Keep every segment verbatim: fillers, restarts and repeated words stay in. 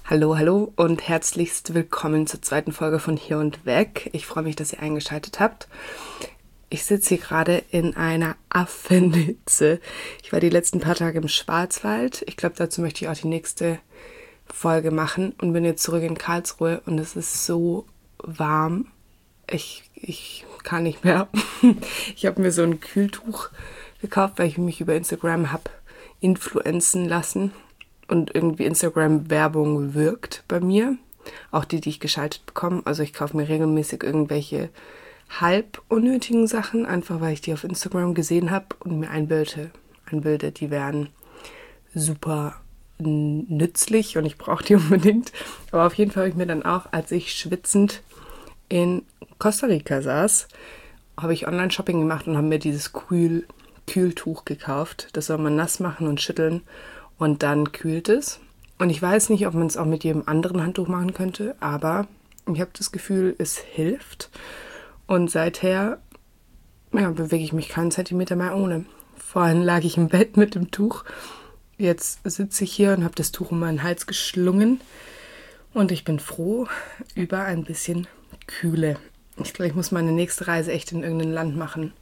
Hallo, hallo und herzlichst willkommen zur zweiten Folge von Hier und Weg. Ich freue mich, dass ihr eingeschaltet habt. Ich sitze hier gerade in einer Affenhitze. Ich war die letzten paar Tage im Schwarzwald. Ich glaube, dazu möchte ich auch die nächste Folge machen und bin jetzt zurück in Karlsruhe und es ist so warm. Ich, ich kann nicht mehr. Ich habe mir so ein Kühltuch gekauft, weil ich mich über Instagram habe influenzen lassen. Und irgendwie Instagram-Werbung wirkt bei mir. Auch die, die ich geschaltet bekomme. Also ich kaufe mir regelmäßig irgendwelche halb unnötigen Sachen, einfach weil ich die auf Instagram gesehen habe und mir einbilde, einbilde, die wären super nützlich und ich brauche die unbedingt. Aber auf jeden Fall habe ich mir dann auch, als ich schwitzend in Costa Rica saß, habe ich Online-Shopping gemacht und habe mir dieses Kühl- Kühltuch gekauft. Das soll man nass machen und schütteln. Und dann kühlt es. Und ich weiß nicht, ob man es auch mit jedem anderen Handtuch machen könnte, aber ich habe das Gefühl, es hilft. Und seither ja, bewege ich mich keinen Zentimeter mehr ohne. Vorhin lag ich im Bett mit dem Tuch. Jetzt sitze ich hier und habe das Tuch um meinen Hals geschlungen. Und ich bin froh über ein bisschen Kühle. Ich glaube, ich muss meine nächste Reise echt in irgendein Land machen,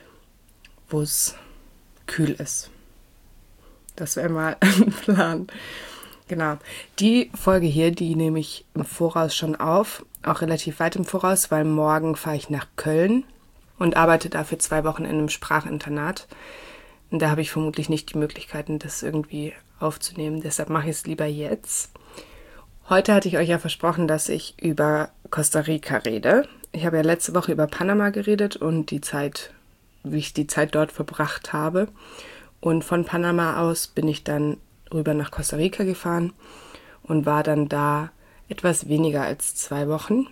wo es kühl ist. Das wäre mal ein Plan. Genau. Die Folge hier, die nehme ich im Voraus schon auf. Auch relativ weit im Voraus, weil morgen fahre ich nach Köln und arbeite dafür zwei Wochen in einem Sprachinternat. Und da habe ich vermutlich nicht die Möglichkeiten, das irgendwie aufzunehmen. Deshalb mache ich es lieber jetzt. Heute hatte ich euch ja versprochen, dass ich über Costa Rica rede. Ich habe ja letzte Woche über Panama geredet und die Zeit, wie ich die Zeit dort verbracht habe. Und von Panama aus bin ich dann rüber nach Costa Rica gefahren und war dann da etwas weniger als zwei Wochen.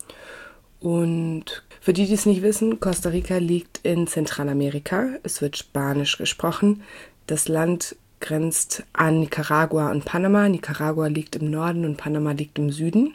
Und für die, die es nicht wissen, Costa Rica liegt in Zentralamerika. Es wird Spanisch gesprochen. Das Land grenzt an Nicaragua und Panama. Nicaragua liegt im Norden und Panama liegt im Süden.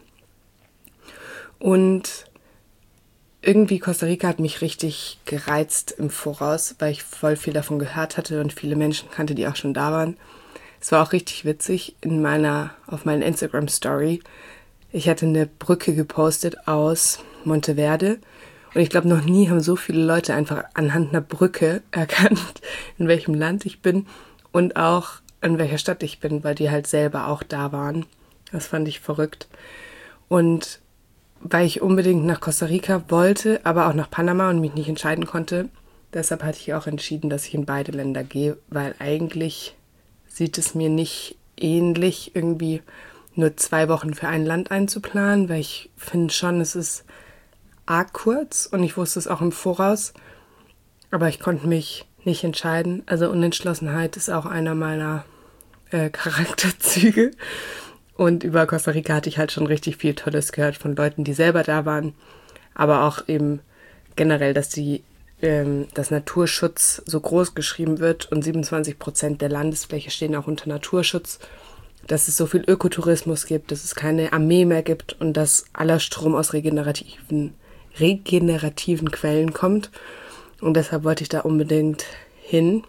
Und irgendwie Costa Rica hat mich richtig gereizt im Voraus, weil ich voll viel davon gehört hatte und viele Menschen kannte, die auch schon da waren. Es war auch richtig witzig in meiner, auf meiner Instagram-Story. Ich hatte eine Brücke gepostet aus Monteverde und ich glaube, noch nie haben so viele Leute einfach anhand einer Brücke erkannt, in welchem Land ich bin und auch in welcher Stadt ich bin, weil die halt selber auch da waren. Das fand ich verrückt. Und weil ich unbedingt nach Costa Rica wollte, aber auch nach Panama und mich nicht entscheiden konnte. Deshalb hatte ich auch entschieden, dass ich in beide Länder gehe, weil eigentlich sieht es mir nicht ähnlich, irgendwie nur zwei Wochen für ein Land einzuplanen, weil ich finde schon, es ist arg kurz und ich wusste es auch im Voraus, aber ich konnte mich nicht entscheiden. Also Unentschlossenheit ist auch einer meiner äh, Charakterzüge. Und über Costa Rica hatte ich halt schon richtig viel Tolles gehört von Leuten, die selber da waren. Aber auch eben generell, dass die, ähm, dass Naturschutz so groß geschrieben wird und siebenundzwanzig Prozent der Landesfläche stehen auch unter Naturschutz. Dass es so viel Ökotourismus gibt, dass es keine Armee mehr gibt und dass aller Strom aus regenerativen, regenerativen Quellen kommt. Und deshalb wollte ich da unbedingt hin.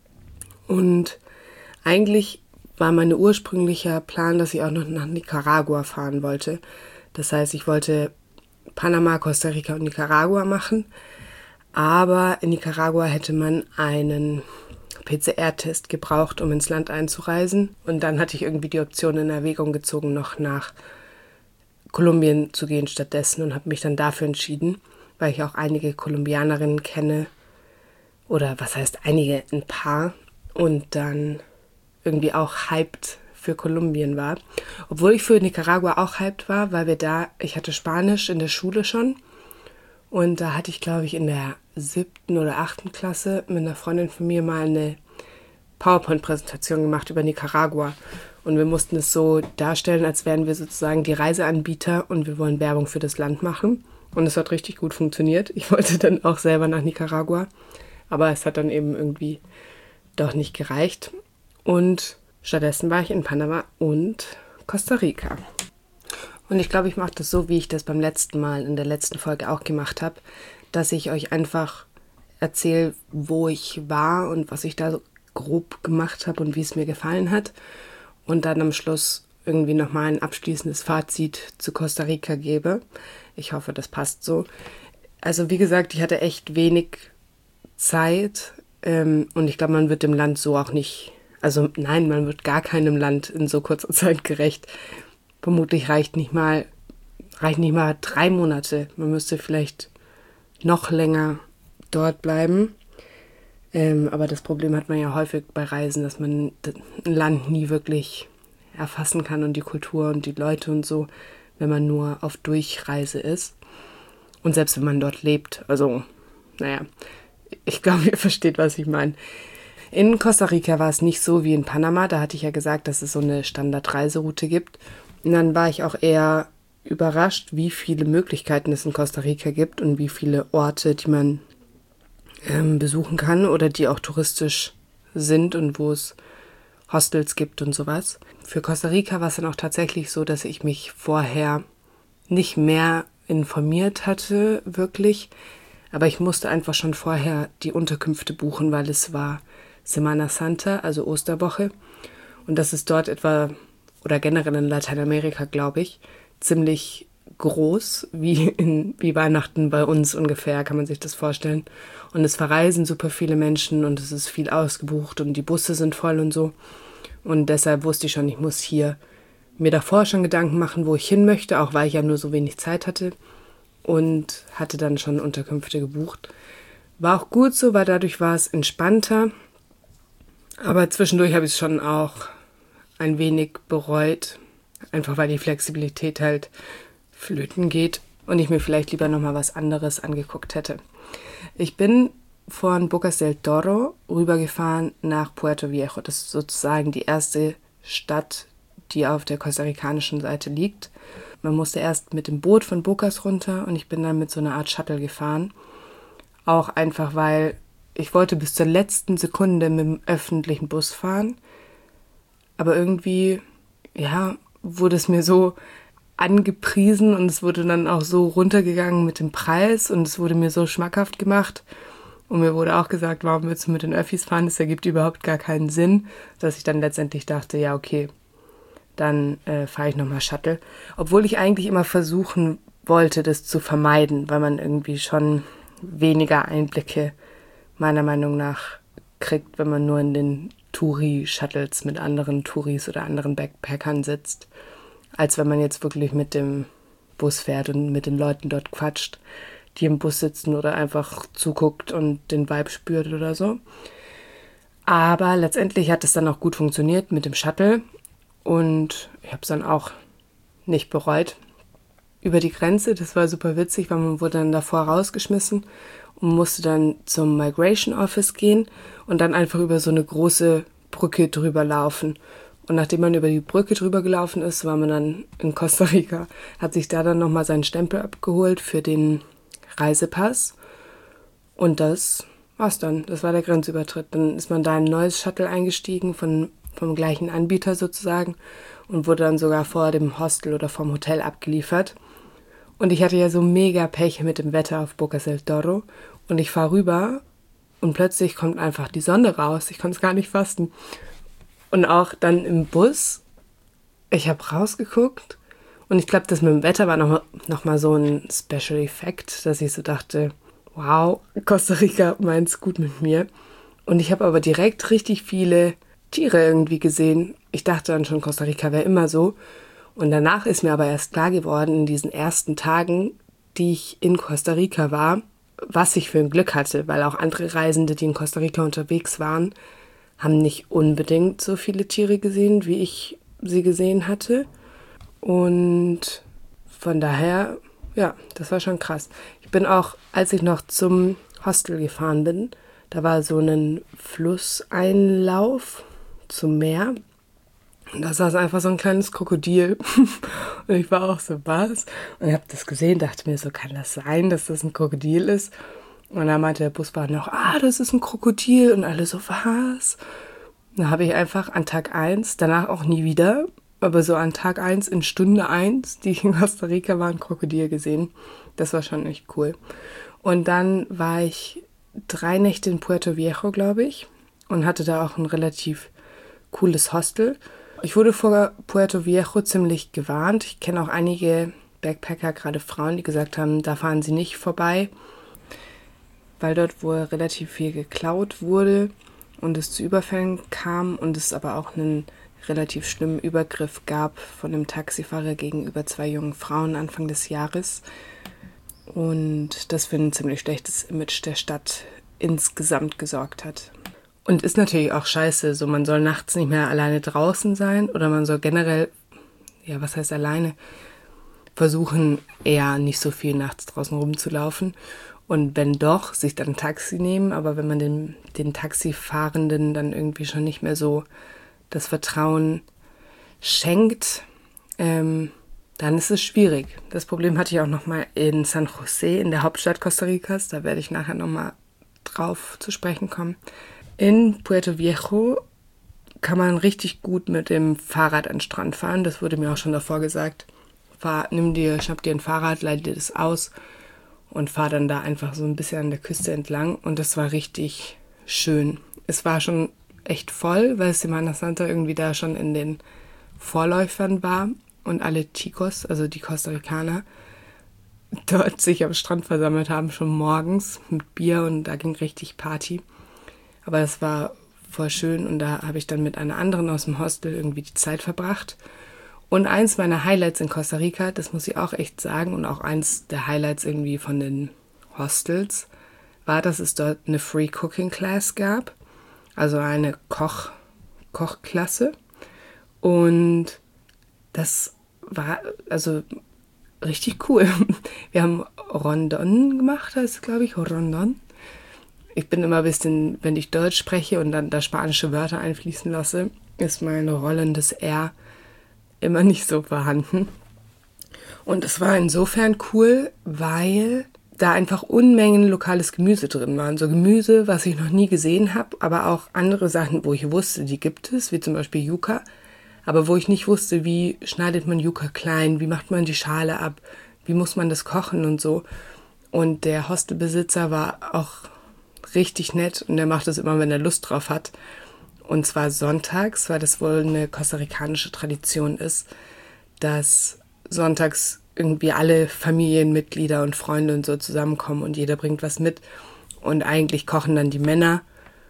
Und eigentlich war mein ursprünglicher Plan, dass ich auch noch nach Nicaragua fahren wollte. Das heißt, ich wollte Panama, Costa Rica und Nicaragua machen. Aber in Nicaragua hätte man einen P C R-Test gebraucht, um ins Land einzureisen. Und dann hatte ich irgendwie die Option in Erwägung gezogen, noch nach Kolumbien zu gehen stattdessen und habe mich dann dafür entschieden, weil ich auch einige Kolumbianerinnen kenne. Oder was heißt einige? Ein paar. Und dann irgendwie auch hyped für Kolumbien war. Obwohl ich für Nicaragua auch hyped war, weil wir da, ich hatte Spanisch in der Schule schon und da hatte ich, glaube ich, in der siebten oder achten Klasse mit einer Freundin von mir mal eine PowerPoint-Präsentation gemacht über Nicaragua und wir mussten es so darstellen, als wären wir sozusagen die Reiseanbieter und wir wollen Werbung für das Land machen und es hat richtig gut funktioniert. Ich wollte dann auch selber nach Nicaragua, aber es hat dann eben irgendwie doch nicht gereicht. Und stattdessen war ich in Panama und Costa Rica. Und ich glaube, ich mache das so, wie ich das beim letzten Mal in der letzten Folge auch gemacht habe, dass ich euch einfach erzähle, wo ich war und was ich da so grob gemacht habe und wie es mir gefallen hat. Und dann am Schluss irgendwie nochmal ein abschließendes Fazit zu Costa Rica gebe. Ich hoffe, das passt so. Also wie gesagt, ich hatte echt wenig Zeit ähm, und ich glaube, man wird dem Land so auch nicht, also nein, man wird gar keinem Land in so kurzer Zeit gerecht. Vermutlich reicht nicht mal, reicht nicht mal drei Monate. Man müsste vielleicht noch länger dort bleiben. Ähm, aber das Problem hat man ja häufig bei Reisen, dass man ein Land nie wirklich erfassen kann und die Kultur und die Leute und so, wenn man nur auf Durchreise ist. Und selbst wenn man dort lebt. Also, naja, ich glaube, ihr versteht, was ich meine. In Costa Rica war es nicht so wie in Panama. Da hatte ich ja gesagt, dass es so eine Standardreiseroute gibt. Und dann war ich auch eher überrascht, wie viele Möglichkeiten es in Costa Rica gibt und wie viele Orte, die man ähm, besuchen kann oder die auch touristisch sind und wo es Hostels gibt und sowas. Für Costa Rica war es dann auch tatsächlich so, dass ich mich vorher nicht mehr informiert hatte, wirklich. Aber ich musste einfach schon vorher die Unterkünfte buchen, weil es war Semana Santa, also Osterwoche. Und das ist dort etwa, oder generell in Lateinamerika, glaube ich, ziemlich groß, wie, in, wie Weihnachten bei uns ungefähr, kann man sich das vorstellen. Und es verreisen super viele Menschen und es ist viel ausgebucht und die Busse sind voll und so. Und deshalb wusste ich schon, ich muss hier mir davor schon Gedanken machen, wo ich hin möchte, auch weil ich ja nur so wenig Zeit hatte. Und hatte dann schon Unterkünfte gebucht. War auch gut so, weil dadurch war es entspannter. Aber zwischendurch habe ich es schon auch ein wenig bereut. Einfach weil die Flexibilität halt flöten geht und ich mir vielleicht lieber nochmal was anderes angeguckt hätte. Ich bin von Bocas del Toro rübergefahren nach Puerto Viejo. Das ist sozusagen die erste Stadt, die auf der kostarikanischen Seite liegt. Man musste erst mit dem Boot von Bocas runter und ich bin dann mit so einer Art Shuttle gefahren. Auch einfach, weil ich wollte bis zur letzten Sekunde mit dem öffentlichen Bus fahren. Aber irgendwie, ja, wurde es mir so angepriesen und es wurde dann auch so runtergegangen mit dem Preis und es wurde mir so schmackhaft gemacht. Und mir wurde auch gesagt, warum willst du mit den Öffis fahren? Das ergibt überhaupt gar keinen Sinn, dass ich dann letztendlich dachte, ja, okay, dann äh, fahre ich nochmal Shuttle. Obwohl ich eigentlich immer versuchen wollte, das zu vermeiden, weil man irgendwie schon weniger Einblicke meiner Meinung nach kriegt, wenn man nur in den Touri-Shuttles mit anderen Touris oder anderen Backpackern sitzt, als wenn man jetzt wirklich mit dem Bus fährt und mit den Leuten dort quatscht, die im Bus sitzen oder einfach zuguckt und den Vibe spürt oder so. Aber letztendlich hat es dann auch gut funktioniert mit dem Shuttle. Und ich habe es dann auch nicht bereut. Über die Grenze, das war super witzig, weil man wurde dann davor rausgeschmissen und musste dann zum Migration Office gehen und dann einfach über so eine große Brücke drüber laufen. Und nachdem man über die Brücke drüber gelaufen ist, war man dann in Costa Rica, hat sich da dann nochmal seinen Stempel abgeholt für den Reisepass. Und das war's dann. Das war der Grenzübertritt. Dann ist man da in ein neues Shuttle eingestiegen von vom gleichen Anbieter sozusagen und wurde dann sogar vor dem Hostel oder vom Hotel abgeliefert. Und ich hatte ja so mega Pech mit dem Wetter auf Bocas del Toro und ich fahre rüber und plötzlich kommt einfach die Sonne raus. Ich konnte es gar nicht fassen. Und auch dann im Bus, ich habe rausgeguckt und ich glaube, das mit dem Wetter war noch, noch mal so ein Special Effekt, dass ich so dachte, wow, Costa Rica meint's gut mit mir. Und ich habe aber direkt richtig viele Tiere irgendwie gesehen. Ich dachte dann schon, Costa Rica wäre immer so. Und danach ist mir aber erst klar geworden, in diesen ersten Tagen, die ich in Costa Rica war, was ich für ein Glück hatte, weil auch andere Reisende, die in Costa Rica unterwegs waren, haben nicht unbedingt so viele Tiere gesehen, wie ich sie gesehen hatte. Und von daher, ja, das war schon krass. Ich bin auch, als ich noch zum Hostel gefahren bin, da war so ein Flusseinlauf zum Meer. Und da saß einfach so ein kleines Krokodil. Und ich war auch so, was? Und ich habe das gesehen, dachte mir so, kann das sein, dass das ein Krokodil ist? Und dann meinte der Busfahrer noch, ah, das ist ein Krokodil. Und alle so, was? Und dann habe ich einfach an Tag eins, danach auch nie wieder, aber so an Tag eins in Stunde eins, die ich in Costa Rica war, ein Krokodil gesehen. Das war schon echt cool. Und dann war ich drei Nächte in Puerto Viejo, glaube ich, und hatte da auch ein relativ cooles Hostel. Ich wurde vor Puerto Viejo ziemlich gewarnt. Ich kenne auch einige Backpacker, gerade Frauen, die gesagt haben, da fahren sie nicht vorbei, weil dort wohl relativ viel geklaut wurde und es zu Überfällen kam und es aber auch einen relativ schlimmen Übergriff gab von einem Taxifahrer gegenüber zwei jungen Frauen Anfang des Jahres. Und das für ein ziemlich schlechtes Image der Stadt insgesamt gesorgt hat. Und ist natürlich auch scheiße, so man soll nachts nicht mehr alleine draußen sein oder man soll generell, ja was heißt alleine, versuchen eher nicht so viel nachts draußen rumzulaufen und wenn doch, sich dann ein Taxi nehmen, aber wenn man den, den Taxifahrenden dann irgendwie schon nicht mehr so das Vertrauen schenkt, ähm, dann ist es schwierig. Das Problem hatte ich auch nochmal in San José, in der Hauptstadt Costa Ricas, da werde ich nachher nochmal drauf zu sprechen kommen. In Puerto Viejo kann man richtig gut mit dem Fahrrad an den Strand fahren, das wurde mir auch schon davor gesagt. Fahr, nimm dir, schnapp dir ein Fahrrad, leite dir das aus und fahr dann da einfach so ein bisschen an der Küste entlang und das war richtig schön. Es war schon echt voll, weil Semana Santa irgendwie da schon in den Vorläufern war und alle Chicos, also die Costa Ricaner, dort sich am Strand versammelt haben, schon morgens mit Bier und da ging richtig Party. Aber das war voll schön und da habe ich dann mit einer anderen aus dem Hostel irgendwie die Zeit verbracht. Und eins meiner Highlights in Costa Rica, das muss ich auch echt sagen, und auch eins der Highlights irgendwie von den Hostels, war, dass es dort eine Free Cooking Class gab, also eine Koch, Kochklasse. Und das war also richtig cool. Wir haben Rondon gemacht, heißt es, glaube ich, Rondon. Ich bin immer ein bisschen, wenn ich Deutsch spreche und dann da spanische Wörter einfließen lasse, ist mein rollendes R immer nicht so vorhanden. Und es war insofern cool, weil da einfach Unmengen lokales Gemüse drin waren. So Gemüse, was ich noch nie gesehen habe, aber auch andere Sachen, wo ich wusste, die gibt es, wie zum Beispiel Yuca, aber wo ich nicht wusste, wie schneidet man Yuca klein, wie macht man die Schale ab, wie muss man das kochen und so. Und der Hostelbesitzer war auch richtig nett und der macht das immer, wenn er Lust drauf hat. Und zwar sonntags, weil das wohl eine kostarikanische Tradition ist, dass sonntags irgendwie alle Familienmitglieder und Freunde und so zusammenkommen und jeder bringt was mit. Und eigentlich kochen dann die Männer.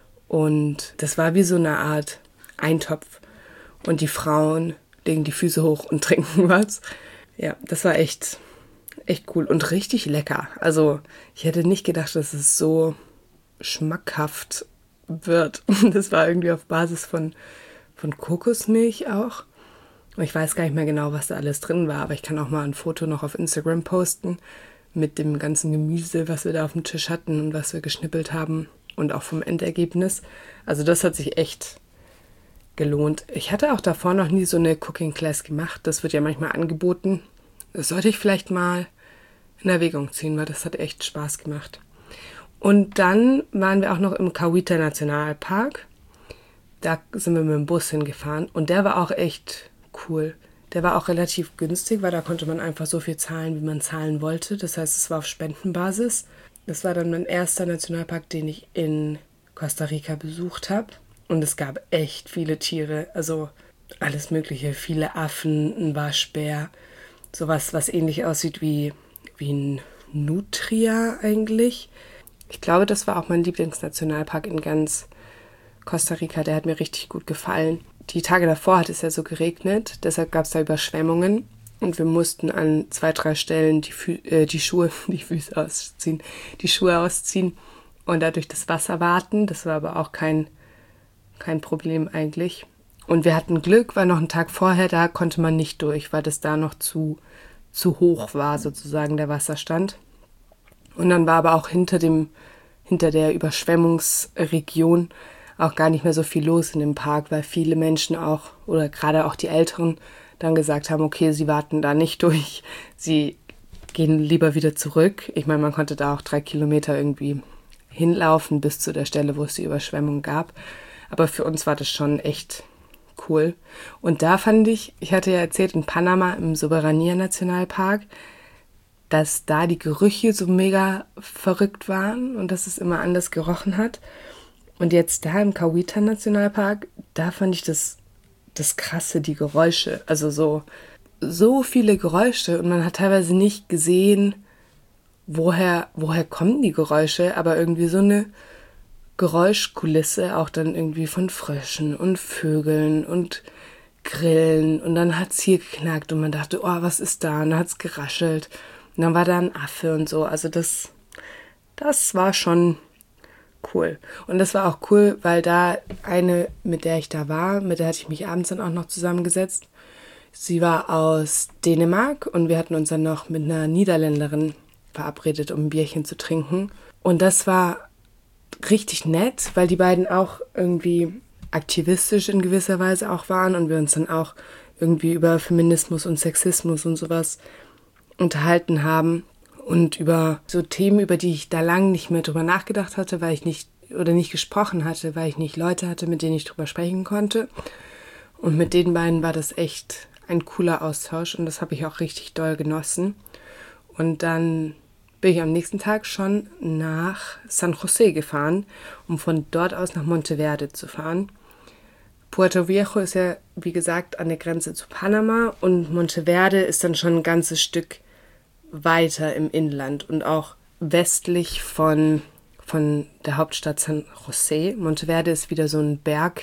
Und das war wie so eine Art Eintopf. Und die Frauen legen die Füße hoch und trinken was. Ja, das war echt, echt cool und richtig lecker. Also ich hätte nicht gedacht, dass es so schmackhaft wird. Das war irgendwie auf Basis von, von Kokosmilch auch. Und ich weiß gar nicht mehr genau, was da alles drin war, aber ich kann auch mal ein Foto noch auf Instagram posten mit dem ganzen Gemüse, was wir da auf dem Tisch hatten und was wir geschnippelt haben und auch vom Endergebnis. Also das hat sich echt gelohnt. Ich hatte auch davor noch nie so eine Cooking Class gemacht. Das wird ja manchmal angeboten. Das sollte ich vielleicht mal in Erwägung ziehen, weil das hat echt Spaß gemacht. Und dann waren wir auch noch im Cahuita Nationalpark. Da sind wir mit dem Bus hingefahren und der war auch echt cool. Der war auch relativ günstig, weil da konnte man einfach so viel zahlen, wie man zahlen wollte. Das heißt, es war auf Spendenbasis. Das war dann mein erster Nationalpark, den ich in Costa Rica besucht habe. Und es gab echt viele Tiere, also alles Mögliche. Viele Affen, ein Waschbär, sowas, was ähnlich aussieht wie, wie ein Nutria eigentlich. Ich glaube, das war auch mein Lieblingsnationalpark in ganz Costa Rica. Der hat mir richtig gut gefallen. Die Tage davor hat es ja so geregnet, deshalb gab es da Überschwemmungen. Und wir mussten an zwei, drei Stellen die, Fü- äh, die Schuhe, die Füße ausziehen, die Schuhe ausziehen und dadurch das Wasser warten. Das war aber auch kein, kein Problem eigentlich. Und wir hatten Glück, weil noch einen Tag vorher, da konnte man nicht durch, weil das da noch zu, zu hoch war, sozusagen der Wasserstand. Und dann war aber auch hinter dem, hinter der Überschwemmungsregion auch gar nicht mehr so viel los in dem Park, weil viele Menschen auch, oder gerade auch die Älteren, dann gesagt haben, okay, sie warten da nicht durch, sie gehen lieber wieder zurück. Ich meine, man konnte da auch drei Kilometer irgendwie hinlaufen bis zu der Stelle, wo es die Überschwemmung gab. Aber für uns war das schon echt cool. Und da fand ich, ich hatte ja erzählt, in Panama im Soberania Nationalpark, dass da die Gerüche so mega verrückt waren und dass es immer anders gerochen hat. Und jetzt da im Cahuita Nationalpark, da fand ich das das Krasse, die Geräusche. Also so, so viele Geräusche und man hat teilweise nicht gesehen, woher, woher kommen die Geräusche, aber irgendwie so eine Geräuschkulisse, auch dann irgendwie von Fröschen und Vögeln und Grillen und dann hat's hier geknackt und man dachte, oh, was ist da? Und dann hat's geraschelt und dann war da ein Affe und so. Also das, das war schon cool. Und das war auch cool, weil da eine, mit der ich da war, mit der hatte ich mich abends dann auch noch zusammengesetzt. Sie war aus Dänemark und wir hatten uns dann noch mit einer Niederländerin verabredet, um ein Bierchen zu trinken. Und das war richtig nett, weil die beiden auch irgendwie aktivistisch in gewisser Weise auch waren und wir uns dann auch irgendwie über Feminismus und Sexismus und sowas unterhalten haben und über so Themen, über die ich da lang nicht mehr drüber nachgedacht hatte, weil ich nicht oder nicht gesprochen hatte, weil ich nicht Leute hatte, mit denen ich drüber sprechen konnte. Und mit den beiden war das echt ein cooler Austausch und das habe ich auch richtig doll genossen. Und dann bin ich am nächsten Tag schon nach San José gefahren, um von dort aus nach Monteverde zu fahren. Puerto Viejo ist ja, wie gesagt, an der Grenze zu Panama und Monteverde ist dann schon ein ganzes Stück weiter im Inland und auch westlich von, von der Hauptstadt San José. Monteverde ist wieder so ein Berg,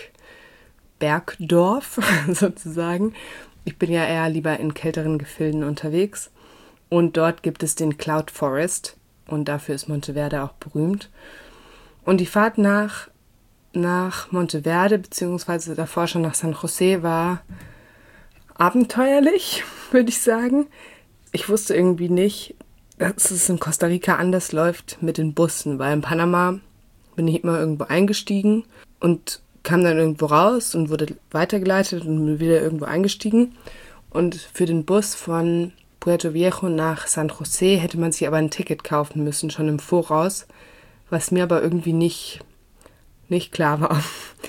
Bergdorf sozusagen. Ich bin ja eher lieber in kälteren Gefilden unterwegs. Und dort gibt es den Cloud Forest und dafür ist Monteverde auch berühmt. Und die Fahrt nach, nach Monteverde, beziehungsweise davor schon nach San José, war abenteuerlich, würde ich sagen. Ich wusste irgendwie nicht, dass es in Costa Rica anders läuft mit den Bussen, weil in Panama bin ich immer irgendwo eingestiegen und kam dann irgendwo raus und wurde weitergeleitet und bin wieder irgendwo eingestiegen. Und für den Bus von Puerto Viejo nach San José hätte man sich aber ein Ticket kaufen müssen, schon im Voraus, was mir aber irgendwie nicht, nicht klar war.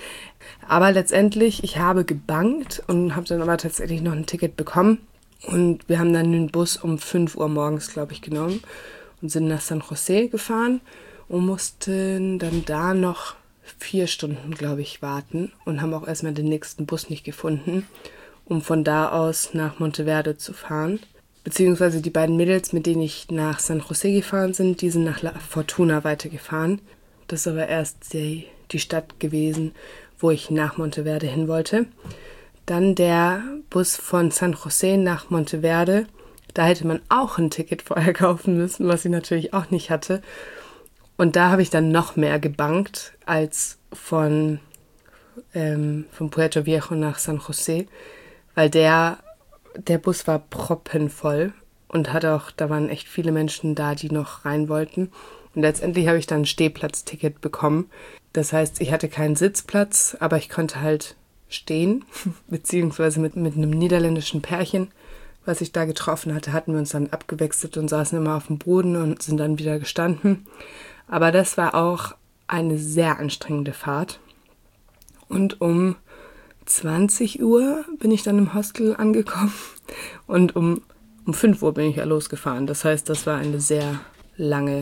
Aber letztendlich, ich habe gebankt und habe dann aber tatsächlich noch ein Ticket bekommen. Und wir haben dann den Bus um fünf Uhr morgens, glaube ich, genommen und sind nach San José gefahren und mussten dann da noch vier Stunden, glaube ich, warten und haben auch erstmal den nächsten Bus nicht gefunden, um von da aus nach Monteverde zu fahren. Beziehungsweise die beiden Mädels, mit denen ich nach San José gefahren bin, die sind nach La Fortuna weitergefahren. Das ist aber erst die, die Stadt gewesen, wo ich nach Monteverde hin wollte. Dann der Bus von San José nach Monteverde. Da hätte man auch ein Ticket vorher kaufen müssen, was ich natürlich auch nicht hatte. Und da habe ich dann noch mehr gebankt als von, ähm, von Puerto Viejo nach San José, weil der, der Bus war proppenvoll und hat auch, da waren echt viele Menschen da, die noch rein wollten. Und letztendlich habe ich dann ein Stehplatzticket bekommen. Das heißt, ich hatte keinen Sitzplatz, aber ich konnte halt stehen, beziehungsweise mit, mit einem niederländischen Pärchen, was ich da getroffen hatte, hatten wir uns dann abgewechselt und saßen immer auf dem Boden und sind dann wieder gestanden. Aber das war auch eine sehr anstrengende Fahrt. Und um zwanzig Uhr bin ich dann im Hostel angekommen und um, um fünf Uhr bin ich ja losgefahren. Das heißt, das war eine sehr lange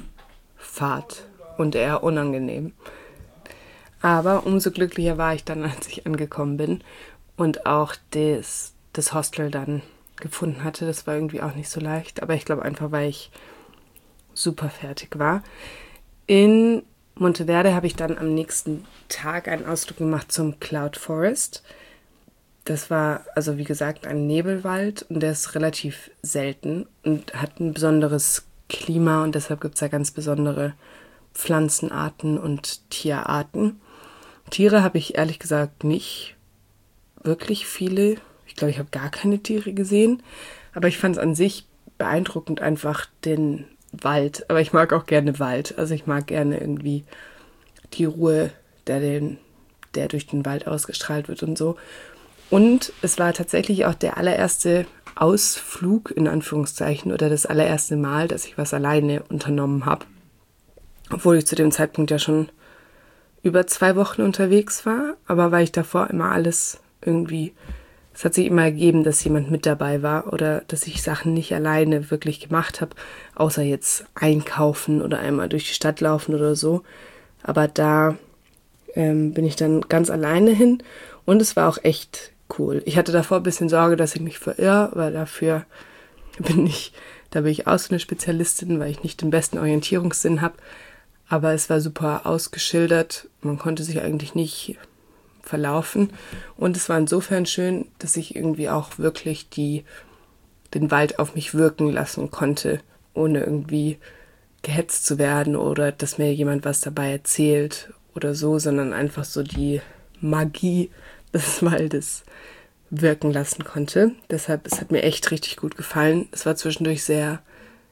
Fahrt und eher unangenehm. Aber umso glücklicher war ich dann, als ich angekommen bin und auch das, das Hostel dann gefunden hatte. Das war irgendwie auch nicht so leicht, aber ich glaube einfach, weil ich super fertig war. In Monteverde habe ich dann am nächsten Tag einen Ausflug gemacht zum Cloud Forest. Das war, also wie gesagt, ein Nebelwald und der ist relativ selten und hat ein besonderes Klima und deshalb gibt es da ganz besondere Pflanzenarten und Tierarten. Tiere habe ich ehrlich gesagt nicht wirklich viele. Ich glaube, ich habe gar keine Tiere gesehen. Aber ich fand es an sich beeindruckend, einfach den Wald. Aber ich mag auch gerne Wald. Also ich mag gerne irgendwie die Ruhe, der, den, der durch den Wald ausgestrahlt wird und so. Und es war tatsächlich auch der allererste Ausflug, in Anführungszeichen, oder das allererste Mal, dass ich was alleine unternommen habe. Obwohl ich zu dem Zeitpunkt ja schon über zwei Wochen unterwegs war, aber weil ich davor immer alles irgendwie, es hat sich immer ergeben, dass jemand mit dabei war oder dass ich Sachen nicht alleine wirklich gemacht habe, außer jetzt einkaufen oder einmal durch die Stadt laufen oder so. Aber da ähm, bin ich dann ganz alleine hin und es war auch echt cool. Ich hatte davor ein bisschen Sorge, dass ich mich verirre, weil dafür bin ich, da bin ich auch so eine Spezialistin, weil ich nicht den besten Orientierungssinn habe. Aber es war super ausgeschildert. Man konnte sich eigentlich nicht verlaufen. Und es war insofern schön, dass ich irgendwie auch wirklich die, den Wald auf mich wirken lassen konnte, ohne irgendwie gehetzt zu werden oder dass mir jemand was dabei erzählt oder so, sondern einfach so die Magie des Waldes wirken lassen konnte. Deshalb, es hat mir echt richtig gut gefallen. Es war zwischendurch sehr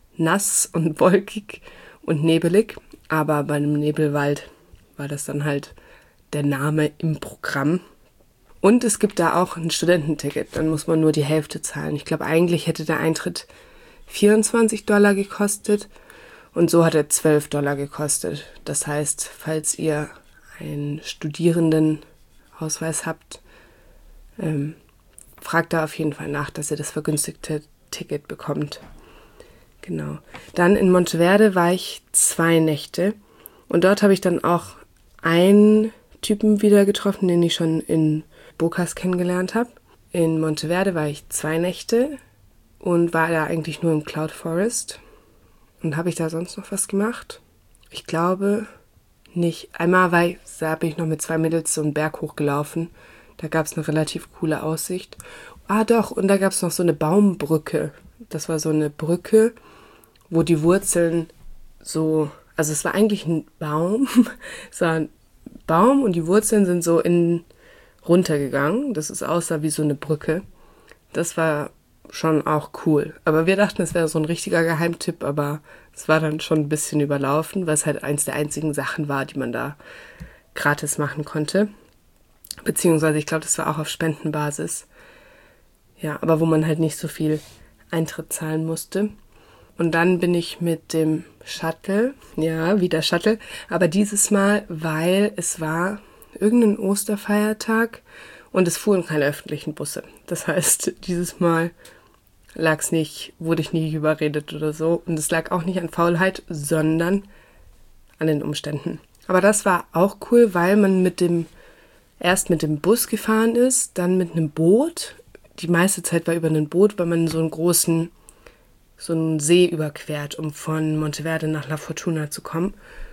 nass und wolkig und nebelig, aber bei einem Nebelwald war das dann halt der Name im Programm. Und es gibt da auch ein Studententicket, dann muss man nur die Hälfte zahlen. Ich glaube, eigentlich hätte der Eintritt vierundzwanzig Dollar gekostet und so hat er zwölf Dollar gekostet. Das heißt, falls ihr einen Studierendenausweis habt, ähm, fragt da auf jeden Fall nach, dass ihr das vergünstigte Ticket bekommt. Genau. Dann in Monteverde war ich zwei Nächte und dort habe ich dann auch einen Typen wieder getroffen, den ich schon in Bocas kennengelernt habe. In Monteverde war ich zwei Nächte und war da eigentlich nur im Cloud Forest. Und habe ich da sonst noch was gemacht? Ich glaube nicht. Einmal war ich, da bin ich noch mit zwei Mädels so einen Berg hochgelaufen. Da gab es eine relativ coole Aussicht. Ah doch, und da gab es noch so eine Baumbrücke. Das war so eine Brücke, wo die Wurzeln so, also es war eigentlich ein Baum, es war ein Baum und die Wurzeln sind so in runtergegangen. Das ist aussah wie so eine Brücke. Das war schon auch cool. Aber wir dachten, es wäre so ein richtiger Geheimtipp, aber es war dann schon ein bisschen überlaufen, weil es halt eins der einzigen Sachen war, die man da gratis machen konnte. Beziehungsweise, ich glaube, das war auch auf Spendenbasis. Ja, aber wo man halt nicht so viel Eintritt zahlen musste. Und dann bin ich mit dem Shuttle, ja, wieder Shuttle, aber dieses Mal, weil es war irgendein Osterfeiertag und es fuhren keine öffentlichen Busse. Das heißt, dieses Mal lag's nicht, wurde ich nie überredet oder so. Und es lag auch nicht an Faulheit, sondern an den Umständen. Aber das war auch cool, weil man mit dem, erst mit dem Bus gefahren ist, dann mit einem Boot. Die meiste Zeit war über ein Boot, weil man so einen großen, so einen See überquert, um von Monteverde nach La Fortuna zu kommen.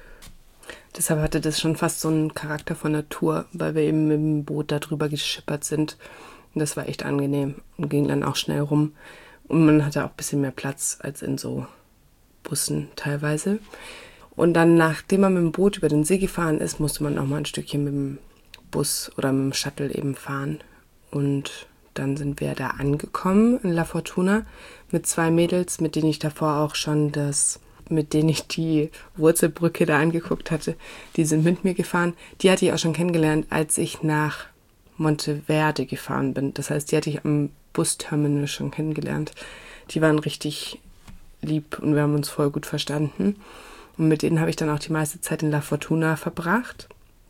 Deshalb hatte das schon fast so einen Charakter von Natur, weil wir eben mit dem Boot da drüber geschippert sind. Und das war echt angenehm und ging dann auch schnell rum. Und man hatte auch ein bisschen mehr Platz als in so Bussen teilweise. Und dann, nachdem man mit dem Boot über den See gefahren ist, musste man auch mal ein Stückchen mit dem Bus oder mit dem Shuttle eben fahren. Und dann sind wir da angekommen in La Fortuna mit zwei Mädels, mit denen ich davor auch schon das, mit denen ich die Wurzelbrücke da angeguckt hatte. Die sind mit mir gefahren. Die hatte ich auch schon kennengelernt, als ich nach Monteverde gefahren bin. Das heißt, die hatte ich am Busterminal schon kennengelernt. Die waren richtig lieb und wir haben uns voll gut verstanden. Und mit denen habe ich dann auch die meiste Zeit in La Fortuna verbracht.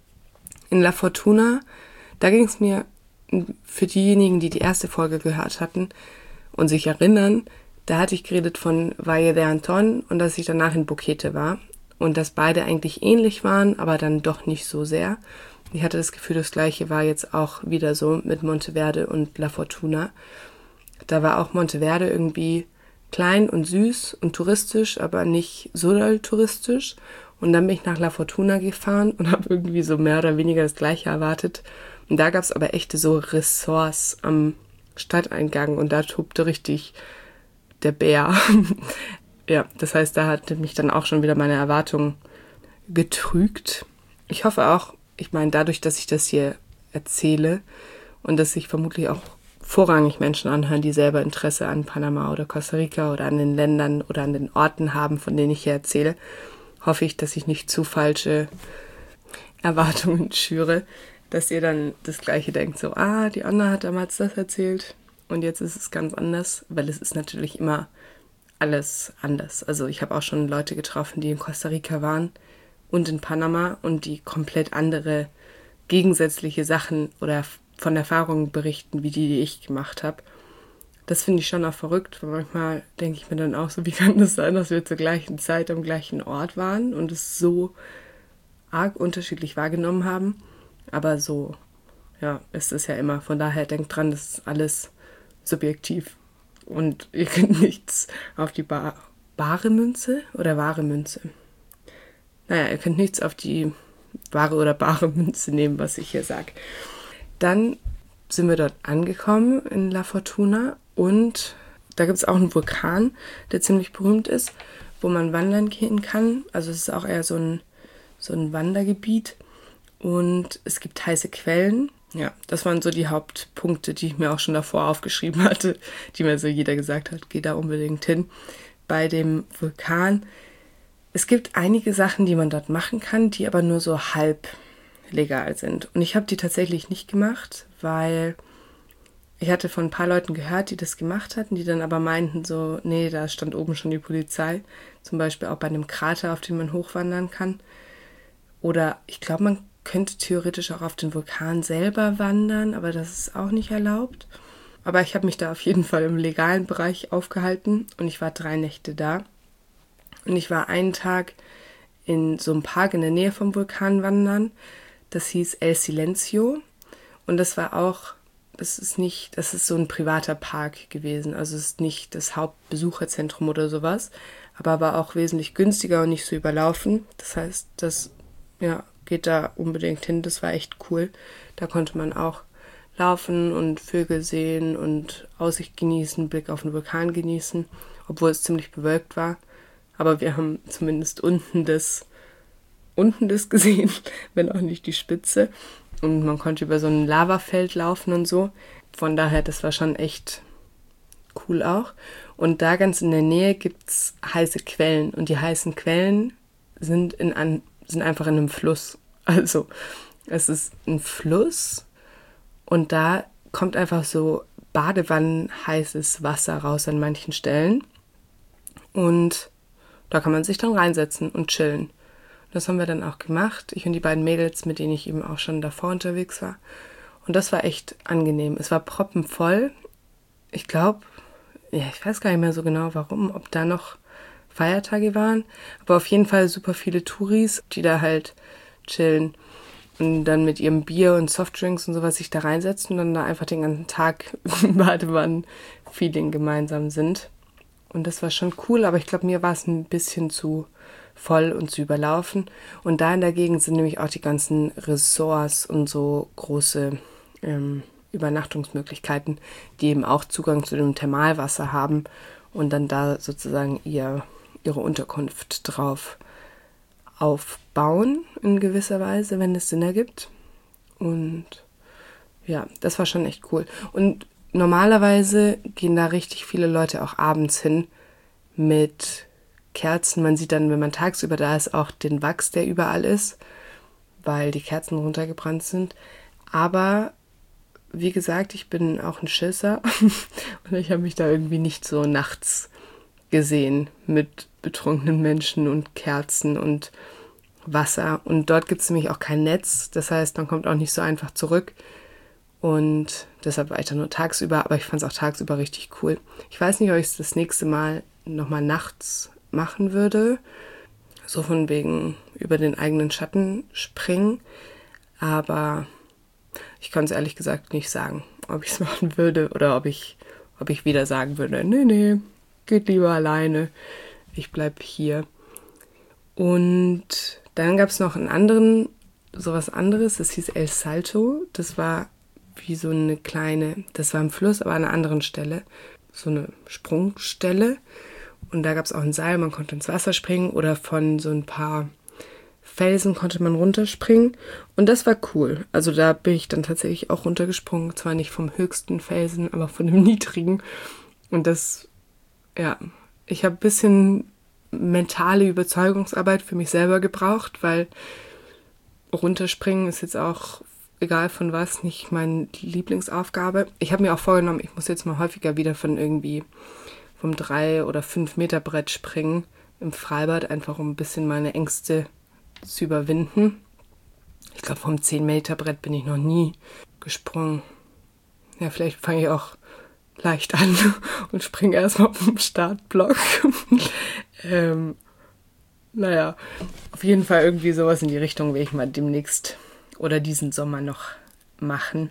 In La Fortuna, da ging es mir, für diejenigen, die die erste Folge gehört hatten und sich erinnern, da hatte ich geredet von Valle de Anton und dass ich danach in Boquete war und dass beide eigentlich ähnlich waren, aber dann doch nicht so sehr. Ich hatte das Gefühl, das Gleiche war jetzt auch wieder so mit Monteverde und La Fortuna. Da war auch Monteverde irgendwie klein und süß und touristisch, aber nicht so doll touristisch. Und dann bin ich nach La Fortuna gefahren und habe irgendwie so mehr oder weniger das Gleiche erwartet. Und da gab es aber echte so Ressorts am Stadteingang und da tobte richtig der Bär. Ja, das heißt, da hatte mich dann auch schon wieder meine Erwartungen getrügt. Ich hoffe auch, ich meine, dadurch, dass ich das hier erzähle und dass sich vermutlich auch vorrangig Menschen anhören, die selber Interesse an Panama oder Costa Rica oder an den Ländern oder an den Orten haben, von denen ich hier erzähle, hoffe ich, dass ich nicht zu falsche Erwartungen schüre, dass ihr dann das Gleiche denkt, so, ah, die Anna hat damals das erzählt und jetzt ist es ganz anders, weil es ist natürlich immer alles anders. Also ich habe auch schon Leute getroffen, die in Costa Rica waren und in Panama und die komplett andere gegensätzliche Sachen oder von Erfahrungen berichten, wie die, die ich gemacht habe. Das finde ich schon auch verrückt, weil manchmal denke ich mir dann auch so, wie kann das sein, dass wir zur gleichen Zeit am gleichen Ort waren und es so arg unterschiedlich wahrgenommen haben. Aber so ja, ist es ja immer. Von daher denkt dran, das ist alles subjektiv. Und ihr könnt nichts auf die bar bare Münze oder wahre Münze. Naja, ihr könnt nichts auf die wahre oder bare Münze nehmen, was ich hier sage. Dann sind wir dort angekommen in La Fortuna und da gibt es auch einen Vulkan, der ziemlich berühmt ist, wo man wandern gehen kann. Also es ist auch eher so ein, so ein Wandergebiet und es gibt heiße Quellen. Ja, das waren so die Hauptpunkte, die ich mir auch schon davor aufgeschrieben hatte, die mir so jeder gesagt hat, geh da unbedingt hin. Bei dem Vulkan, es gibt einige Sachen, die man dort machen kann, die aber nur so halb legal sind. Und ich habe die tatsächlich nicht gemacht, weil ich hatte von ein paar Leuten gehört, die das gemacht hatten, die dann aber meinten so, nee, da stand oben schon die Polizei. Zum Beispiel auch bei einem Krater, auf den man hochwandern kann. Oder ich glaube, man könnte theoretisch auch auf den Vulkan selber wandern, aber das ist auch nicht erlaubt. Aber ich habe mich da auf jeden Fall im legalen Bereich aufgehalten und ich war drei Nächte da. Und ich war einen Tag in so einem Park in der Nähe vom Vulkan wandern. Das hieß El Silencio und das war auch, das ist nicht, das ist so ein privater Park gewesen, also es ist nicht das Hauptbesucherzentrum oder sowas, aber war auch wesentlich günstiger und nicht so überlaufen. Das heißt, das, ja, geht da unbedingt hin, das war echt cool. Da konnte man auch laufen und Vögel sehen und Aussicht genießen, Blick auf den Vulkan genießen, obwohl es ziemlich bewölkt war. Aber wir haben zumindest unten das unten das gesehen, wenn auch nicht die Spitze. Und man konnte über so ein Lavafeld laufen und so. Von daher, das war schon echt cool auch. Und da ganz in der Nähe gibt's heiße Quellen. Und die heißen Quellen sind, in an, sind einfach in einem Fluss. Also es ist ein Fluss und da kommt einfach so badewannenheißes Wasser raus an manchen Stellen. Und da kann man sich dann reinsetzen und chillen. Das haben wir dann auch gemacht. Ich und die beiden Mädels, mit denen ich eben auch schon davor unterwegs war. Und das war echt angenehm. Es war proppenvoll. Ich glaube, ja, ich weiß gar nicht mehr so genau, warum, ob da noch Feiertage waren. Aber auf jeden Fall super viele Touris, die da halt chillen und dann mit ihrem Bier und Softdrinks und sowas sich da reinsetzen und dann da einfach den ganzen Tag im Badewannen-Feeling gemeinsam sind. Und das war schon cool, aber ich glaube, mir war es ein bisschen zu voll und zu überlaufen. Und da in der Gegend sind nämlich auch die ganzen Ressorts und so große ähm, Übernachtungsmöglichkeiten, die eben auch Zugang zu dem Thermalwasser haben und dann da sozusagen ihr, ihre Unterkunft drauf aufbauen in gewisser Weise, wenn es Sinn ergibt. Und ja, das war schon echt cool. Und normalerweise gehen da richtig viele Leute auch abends hin mit Kerzen. Man sieht dann, wenn man tagsüber da ist, auch den Wachs, der überall ist, weil die Kerzen runtergebrannt sind. Aber wie gesagt, ich bin auch ein Schisser und ich habe mich da irgendwie nicht so nachts gesehen mit betrunkenen Menschen und Kerzen und Wasser. Und dort gibt es nämlich auch kein Netz. Das heißt, man kommt auch nicht so einfach zurück. Und deshalb war ich da nur tagsüber. Aber ich fand es auch tagsüber richtig cool. Ich weiß nicht, ob ich es das nächste Mal nochmal nachts machen würde. So von wegen über den eigenen Schatten springen. Aber ich kann es ehrlich gesagt nicht sagen, ob ich es machen würde oder ob ich, ob ich wieder sagen würde, nee, nee, geht lieber alleine. Ich bleibe hier. Und dann gab es noch einen anderen, sowas anderes, das hieß El Salto. Das war wie so eine kleine, das war im Fluss, aber an einer anderen Stelle. So eine Sprungstelle. Und da gab es auch ein Seil, man konnte ins Wasser springen oder von so ein paar Felsen konnte man runterspringen. Und das war cool. Also da bin ich dann tatsächlich auch runtergesprungen. Zwar nicht vom höchsten Felsen, aber von dem niedrigen. Und das, ja, ich habe ein bisschen mentale Überzeugungsarbeit für mich selber gebraucht, weil runterspringen ist jetzt auch, egal von was, nicht meine Lieblingsaufgabe. Ich habe mir auch vorgenommen, ich muss jetzt mal häufiger wieder von irgendwie vom drei oder fünf Meter Brett springen im Freibad, einfach um ein bisschen meine Ängste zu überwinden. Ich glaube, vom zehn Meter Brett bin ich noch nie gesprungen. Ja, vielleicht fange ich auch leicht an und springe erstmal vom Startblock. ähm, naja, auf jeden Fall irgendwie sowas in die Richtung will ich mal demnächst oder diesen Sommer noch machen.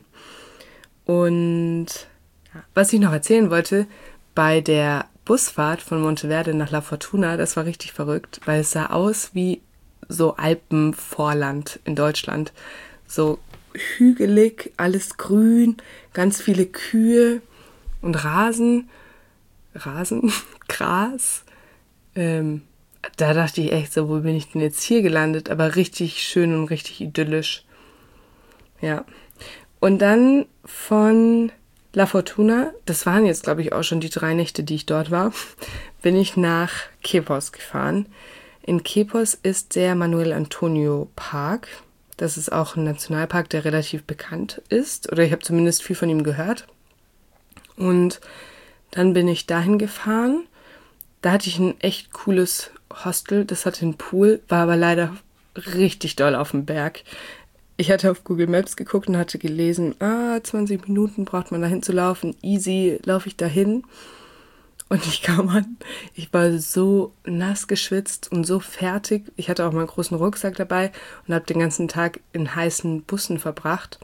Und ja, was ich noch erzählen wollte, bei der Busfahrt von Monteverde nach La Fortuna, das war richtig verrückt, weil es sah aus wie so Alpenvorland in Deutschland. So hügelig, alles grün, ganz viele Kühe und Rasen, Rasen, Gras. Ähm, da dachte ich echt so, wo bin ich denn jetzt hier gelandet? Aber richtig schön und richtig idyllisch. Ja. Und dann von La Fortuna, das waren jetzt, glaube ich, auch schon die drei Nächte, die ich dort war, bin ich nach Quepos gefahren. In Quepos ist der Manuel Antonio Park. Das ist auch ein Nationalpark, der relativ bekannt ist. Oder ich habe zumindest viel von ihm gehört. Und dann bin ich dahin gefahren. Da hatte ich ein echt cooles Hostel. Das hatte einen Pool, war aber leider richtig doll auf dem Berg. Ich hatte auf Google Maps geguckt und hatte gelesen, ah, zwanzig Minuten braucht man dahin zu laufen. Easy, laufe ich dahin. Und ich kam an, ich war so nass geschwitzt und so fertig. Ich hatte auch meinen großen Rucksack dabei und habe den ganzen Tag in heißen Bussen verbracht.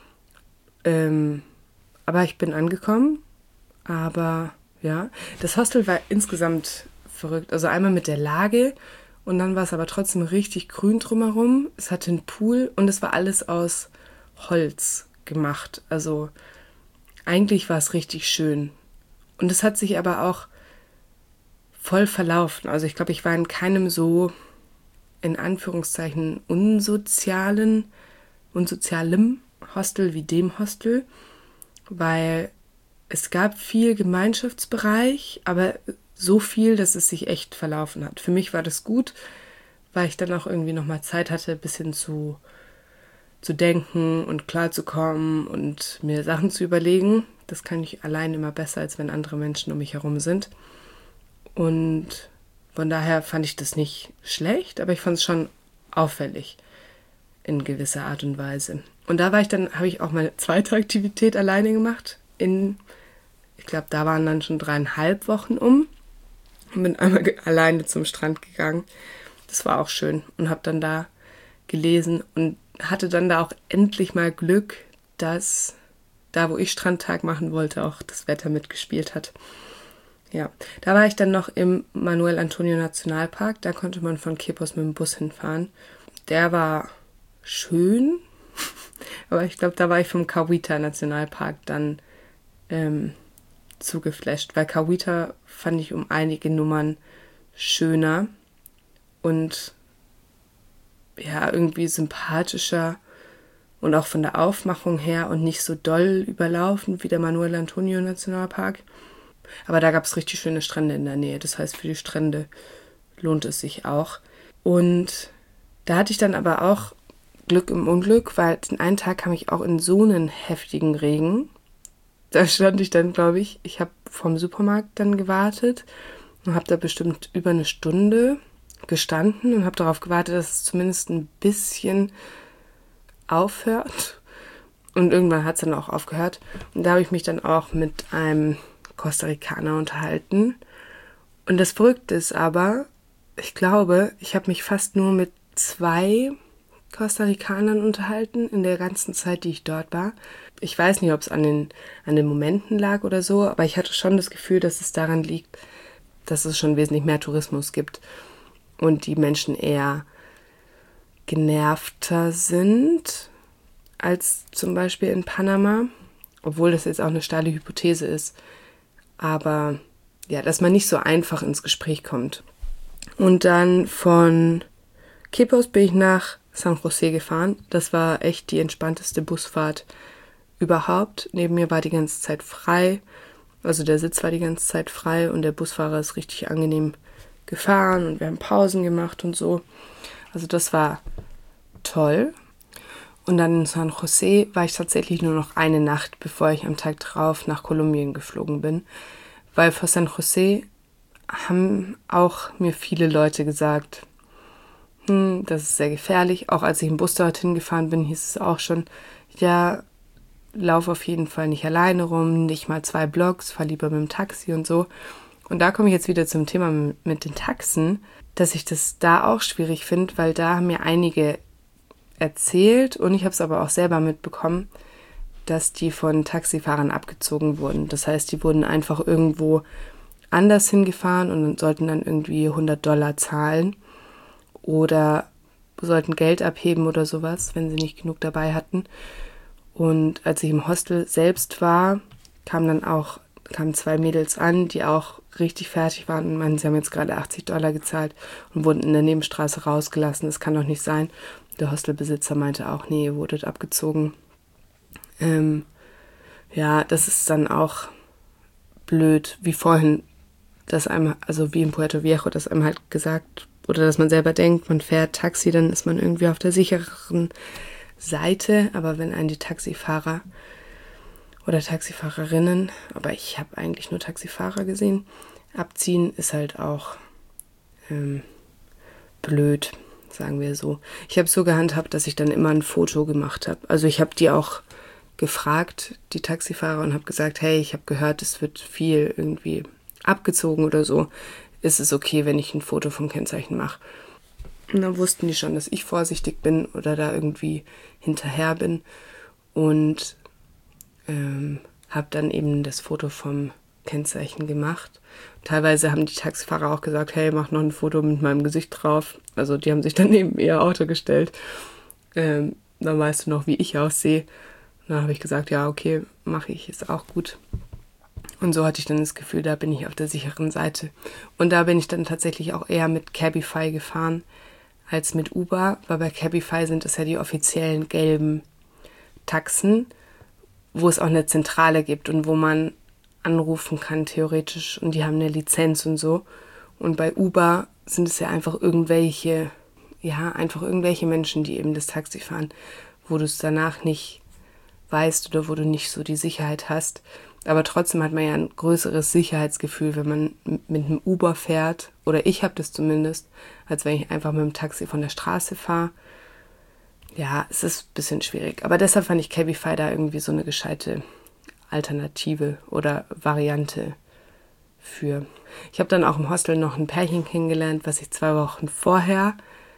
Ähm, aber ich bin angekommen. Aber ja, das Hostel war insgesamt verrückt. Also einmal mit der Lage und dann war es aber trotzdem richtig grün drumherum. Es hatte einen Pool und es war alles aus Holz gemacht. Also eigentlich war es richtig schön. Und es hat sich aber auch voll verlaufen. Also ich glaube, ich war in keinem so, in Anführungszeichen, unsozialen, unsozialem Hostel wie dem Hostel, weil es gab viel Gemeinschaftsbereich, aber so viel, dass es sich echt verlaufen hat. Für mich war das gut, weil ich dann auch irgendwie nochmal Zeit hatte, ein bisschen zu, zu denken und klarzukommen und mir Sachen zu überlegen. Das kann ich allein immer besser, als wenn andere Menschen um mich herum sind. Und von daher fand ich das nicht schlecht, aber ich fand es schon auffällig in gewisser Art und Weise. Und da war ich dann, habe ich auch meine zweite Aktivität alleine gemacht. In, ich glaube, da waren dann schon dreieinhalb Wochen um und bin einmal ge- alleine zum Strand gegangen. Das war auch schön und habe dann da gelesen und hatte dann da auch endlich mal Glück, dass da, wo ich Strandtag machen wollte, auch das Wetter mitgespielt hat. Ja, da war ich dann noch im Manuel Antonio Nationalpark. Da konnte man von Quepos mit dem Bus hinfahren. Der war schön, aber ich glaube, da war ich vom Cahuita Nationalpark dann ähm, zugeflasht, weil Cahuita fand ich um einige Nummern schöner und ja, irgendwie sympathischer und auch von der Aufmachung her und nicht so doll überlaufen wie der Manuel Antonio Nationalpark. Aber da gab es richtig schöne Strände in der Nähe. Das heißt, für die Strände lohnt es sich auch. Und da hatte ich dann aber auch Glück im Unglück, weil den einen Tag kam ich auch in so einen heftigen Regen. Da stand ich dann, glaube ich, ich habe vom Supermarkt dann gewartet und habe da bestimmt über eine Stunde gestanden und habe darauf gewartet, dass es zumindest ein bisschen aufhört. Und irgendwann hat es dann auch aufgehört. Und da habe ich mich dann auch mit einem Costa Ricaner unterhalten. Und das Verrückte ist aber, ich glaube, ich habe mich fast nur mit zwei Costa Ricanern unterhalten in der ganzen Zeit, die ich dort war. Ich weiß nicht, ob es an den, an den Momenten lag oder so, aber ich hatte schon das Gefühl, dass es daran liegt, dass es schon wesentlich mehr Tourismus gibt und die Menschen eher genervter sind als zum Beispiel in Panama, obwohl das jetzt auch eine steile Hypothese ist. Aber ja, dass man nicht so einfach ins Gespräch kommt. Und dann von Quepos bin ich nach San José gefahren. Das war echt die entspannteste Busfahrt überhaupt. Neben mir war die ganze Zeit frei. Also der Sitz war die ganze Zeit frei und der Busfahrer ist richtig angenehm gefahren und wir haben Pausen gemacht und so. Also das war toll. Und dann in San José war ich tatsächlich nur noch eine Nacht, bevor ich am Tag drauf nach Kolumbien geflogen bin. Weil vor San José haben auch mir viele Leute gesagt, hm, das ist sehr gefährlich. Auch als ich im Bus dorthin gefahren bin, hieß es auch schon, ja, lauf auf jeden Fall nicht alleine rum, nicht mal zwei Blocks, fahr lieber mit dem Taxi und so. Und da komme ich jetzt wieder zum Thema mit den Taxen, dass ich das da auch schwierig finde, weil da haben mir einige erzählt und ich habe es aber auch selber mitbekommen, dass die von Taxifahrern abgezogen wurden. Das heißt, die wurden einfach irgendwo anders hingefahren und sollten dann irgendwie hundert Dollar zahlen oder sollten Geld abheben oder sowas, wenn sie nicht genug dabei hatten. Und als ich im Hostel selbst war, kamen dann auch kamen zwei Mädels an, die auch richtig fertig waren und meinten, sie haben jetzt gerade achtzig Dollar gezahlt und wurden in der Nebenstraße rausgelassen. Das kann doch nicht sein. Der Hostelbesitzer meinte auch, nee, ihr wurdet abgezogen. Ähm, ja, das ist dann auch blöd, wie vorhin, dass einem, also wie in Puerto Viejo, dass einem halt gesagt, oder dass man selber denkt, man fährt Taxi, dann ist man irgendwie auf der sichereren Seite. Aber wenn einen die Taxifahrer oder Taxifahrerinnen, aber ich habe eigentlich nur Taxifahrer gesehen, abziehen, ist halt auch ähm, blöd, sagen wir so. Ich habe es so gehandhabt, dass ich dann immer ein Foto gemacht habe. Also ich habe die auch gefragt, die Taxifahrer, und habe gesagt, hey, ich habe gehört, es wird viel irgendwie abgezogen oder so. Ist es okay, wenn ich ein Foto vom Kennzeichen mache? Und dann wussten die schon, dass ich vorsichtig bin oder da irgendwie hinterher bin. Und ähm, habe dann eben das Foto vom Kennzeichen gemacht. Teilweise haben die Taxifahrer auch gesagt, hey, mach noch ein Foto mit meinem Gesicht drauf. Also die haben sich dann neben ihr Auto gestellt. Ähm, dann weißt du noch, wie ich aussehe. Und dann habe ich gesagt, ja, okay, mache ich, ist auch gut. Und so hatte ich dann das Gefühl, da bin ich auf der sicheren Seite. Und da bin ich dann tatsächlich auch eher mit Cabify gefahren als mit Uber, weil bei Cabify sind es ja die offiziellen gelben Taxen, wo es auch eine Zentrale gibt und wo man anrufen kann, theoretisch. Und die haben eine Lizenz und so. Und bei Uber sind es ja einfach irgendwelche, ja, einfach irgendwelche Menschen, die eben das Taxi fahren, wo du es danach nicht weißt oder wo du nicht so die Sicherheit hast. Aber trotzdem hat man ja ein größeres Sicherheitsgefühl, wenn man mit einem Uber fährt, oder ich habe das zumindest, als wenn ich einfach mit dem Taxi von der Straße fahre. Ja, es ist ein bisschen schwierig. Aber deshalb fand ich Cabify da irgendwie so eine gescheite Alternative oder Variante für. Ich habe dann auch im Hostel noch ein Pärchen kennengelernt, was ich zwei Wochen vorher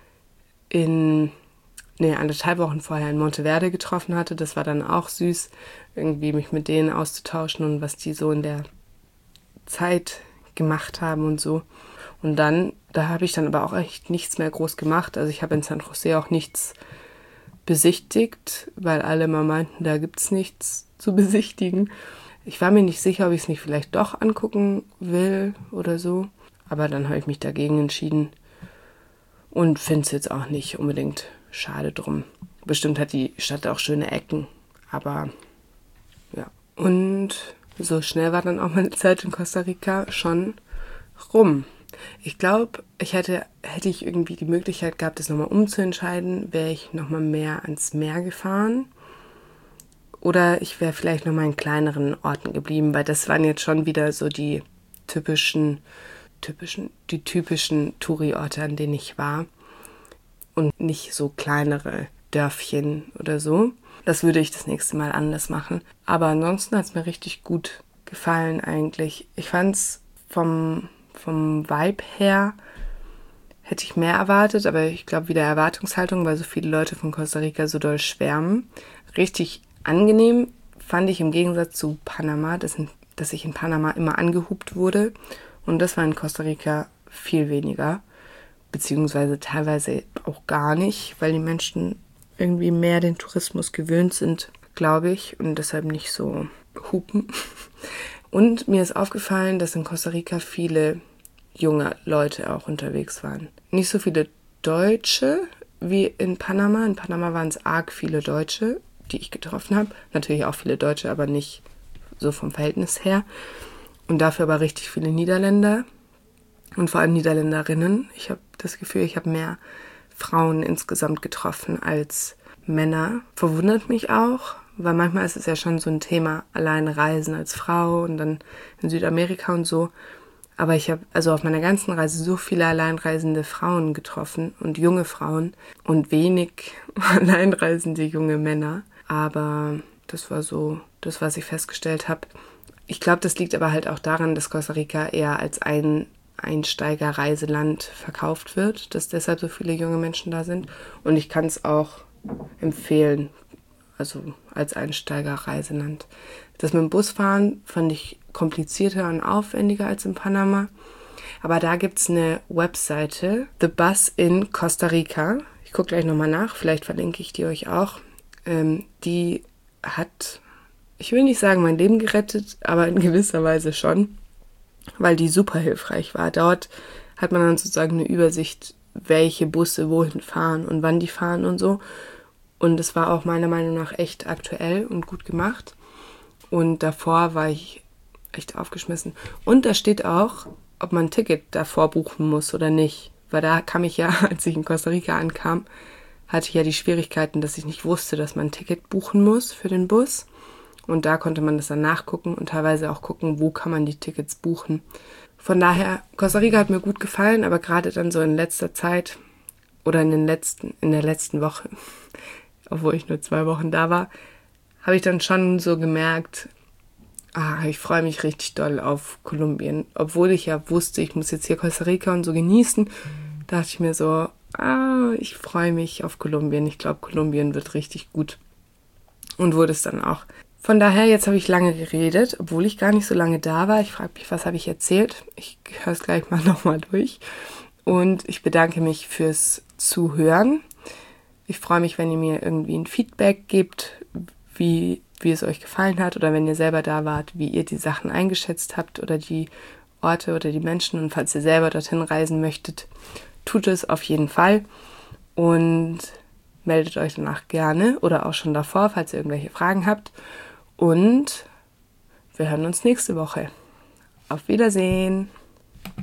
in, nee, anderthalb Wochen vorher in Monteverde getroffen hatte. Das war dann auch süß, irgendwie mich mit denen auszutauschen und was die so in der Zeit gemacht haben und so. Und dann, da habe ich dann aber auch echt nichts mehr groß gemacht. Also ich habe in San Jose auch nichts besichtigt, weil alle mal meinten, da gibt's nichts zu besichtigen. Ich war mir nicht sicher, ob ich es nicht vielleicht doch angucken will oder so. Aber dann habe ich mich dagegen entschieden und finde es jetzt auch nicht unbedingt schade drum. Bestimmt hat die Stadt auch schöne Ecken, aber ja. Und so schnell war dann auch meine Zeit in Costa Rica schon rum. Ich glaube, ich hätte, hätte ich irgendwie die Möglichkeit gehabt, das nochmal umzuentscheiden, wäre ich nochmal mehr ans Meer gefahren. Oder ich wäre vielleicht nochmal in kleineren Orten geblieben, weil das waren jetzt schon wieder so die typischen, typischen, die typischen Touri-Orte, an denen ich war. Und nicht so kleinere Dörfchen oder so. Das würde ich das nächste Mal anders machen. Aber ansonsten hat es mir richtig gut gefallen eigentlich. Ich fand es vom Vom Vibe her hätte ich mehr erwartet, aber ich glaube wieder Erwartungshaltung, weil so viele Leute von Costa Rica so doll schwärmen. Richtig angenehm fand ich im Gegensatz zu Panama, dass, dass ich in Panama immer angehupt wurde. Und das war in Costa Rica viel weniger, beziehungsweise teilweise auch gar nicht, weil die Menschen irgendwie mehr den Tourismus gewöhnt sind, glaube ich, und deshalb nicht so hupen. Und mir ist aufgefallen, dass in Costa Rica viele junge Leute auch unterwegs waren. Nicht so viele Deutsche wie in Panama. In Panama waren es arg viele Deutsche, die ich getroffen habe. Natürlich auch viele Deutsche, aber nicht so vom Verhältnis her. Und dafür aber richtig viele Niederländer und vor allem Niederländerinnen. Ich habe das Gefühl, ich habe mehr Frauen insgesamt getroffen als Männer. Verwundert mich auch, weil manchmal ist es ja schon so ein Thema, allein reisen als Frau und dann in Südamerika und so. Aber ich habe also auf meiner ganzen Reise so viele alleinreisende Frauen getroffen und junge Frauen und wenig alleinreisende junge Männer. Aber das war so das, was ich festgestellt habe. Ich glaube, das liegt aber halt auch daran, dass Costa Rica eher als ein Einsteigerreiseland verkauft wird, dass deshalb so viele junge Menschen da sind. Und ich kann es auch empfehlen. also als Einsteigerreiseland. Das mit dem Busfahren fand ich komplizierter und aufwendiger als in Panama. Aber da gibt es eine Webseite, The Bus in Costa Rica. Ich gucke gleich nochmal nach, vielleicht verlinke ich die euch auch. Ähm, die hat, ich will nicht sagen, mein Leben gerettet, aber in gewisser Weise schon, weil die super hilfreich war. Dort hat man dann sozusagen eine Übersicht, welche Busse wohin fahren und wann die fahren und so. Und es war auch meiner Meinung nach echt aktuell und gut gemacht. Und davor war ich echt aufgeschmissen. Und da steht auch, ob man ein Ticket davor buchen muss oder nicht. Weil da kam ich ja, als ich in Costa Rica ankam, hatte ich ja die Schwierigkeiten, dass ich nicht wusste, dass man ein Ticket buchen muss für den Bus. Und da konnte man das dann nachgucken und teilweise auch gucken, wo kann man die Tickets buchen. Von daher, Costa Rica hat mir gut gefallen, aber gerade dann so in letzter Zeit oder in den letzten, in der letzten Woche, obwohl ich nur zwei Wochen da war, habe ich dann schon so gemerkt, ah, ich freue mich richtig doll auf Kolumbien. Obwohl ich ja wusste, ich muss jetzt hier Costa Rica und so genießen, dachte ich mir so, ah, ich freue mich auf Kolumbien. Ich glaube, Kolumbien wird richtig gut. Und wurde es dann auch. Von daher, jetzt habe ich lange geredet, obwohl ich gar nicht so lange da war. Ich frage mich, was habe ich erzählt? Ich höre es gleich mal nochmal durch. Und ich bedanke mich fürs Zuhören. Ich freue mich, wenn ihr mir irgendwie ein Feedback gebt, wie, wie es euch gefallen hat oder wenn ihr selber da wart, wie ihr die Sachen eingeschätzt habt oder die Orte oder die Menschen. Und falls ihr selber dorthin reisen möchtet, tut es auf jeden Fall. Und meldet euch danach gerne oder auch schon davor, falls ihr irgendwelche Fragen habt. Und wir hören uns nächste Woche. Auf Wiedersehen!